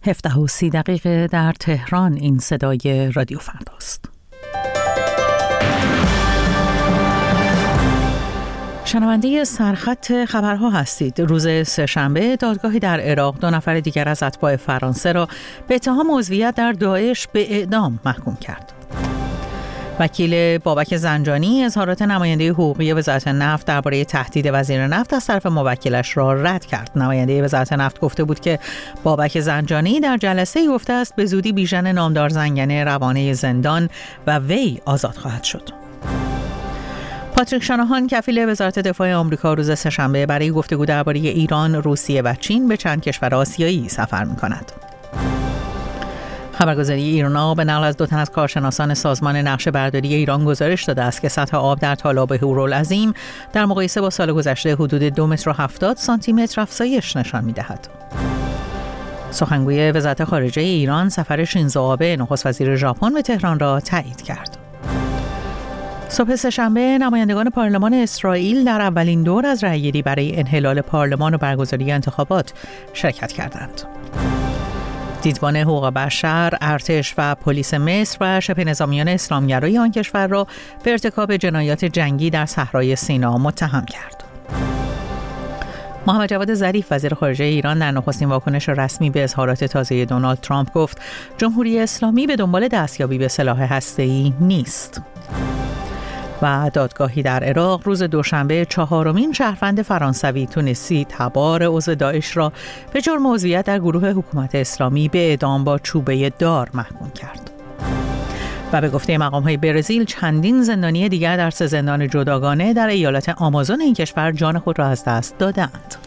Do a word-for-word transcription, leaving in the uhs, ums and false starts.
هفده و سی دقیقه در تهران. این صدای رادیو فرداست. شنونده سرخط خبرها هستید. روز سه‌شنبه دادگاهی در عراق دو نفر دیگر از اتباع فرانسه را به اتهام عضویت در داعش به اعدام محکوم کرد. وکیل بابک زنجانی اظهارات نماینده حقوقی وزارت نفت درباره تهدید وزیر نفت از طرف موکلش را رد کرد. نماینده وزارت نفت گفته بود که بابک زنجانی در جلسه گفته است به زودی بیژن نامدار زنگنه روانه زندان و وی آزاد خواهد شد. پاتریک شاناهان کفیل وزارت دفاع آمریکا روز سه‌شنبه برای گفتگو درباره ایران، روسیه و چین به چند کشور آسیایی سفر می‌کند. خبرگزاری ایرنا به نقل از دو تن از کارشناسان سازمان نقشه برداری ایران گزارش داده است که سطح آب در تالاب هورالعظیم در مقایسه با سال گذشته حدود دو متر و هفتاد سانتی متر افزایش نشان می‌دهد. سخنگوی وزارت خارجه ایران سفر شینزو آبه نخست وزیر ژاپن به تهران را تایید کرد. صبح سه‌شنبه نمایندگان پارلمان اسرائیل در اولین دور از رأی‌گیری برای انحلال پارلمان و برگزاری انتخابات شرکت کردند. دیدبان حقوق بشر، ارتش و پلیس مصر و شبه نظامیان اسلامگرای آن کشور را به ارتکاب جنایات جنگی در صحرای سینا متهم کرد. محمد جواد ظریف وزیر خارجه ایران در نخستین واکنش رسمی به اظهارات تازه دونالد ترامپ گفت جمهوری اسلامی به دنبال دستیابی به سلاح هسته‌ای نیست. و دادگاهی در عراق روز دوشنبه چهارمین شهروند فرانسوی تونسی تبار عضو داعش را به جرم عضویت در گروه حکومت اسلامی به اعدام با چوبه دار محکوم کرد. و به گفته مقام‌های برزیل چندین زندانی دیگر در سه زندان جداگانه در ایالت آمازون این کشور جان خود را از دست دادند.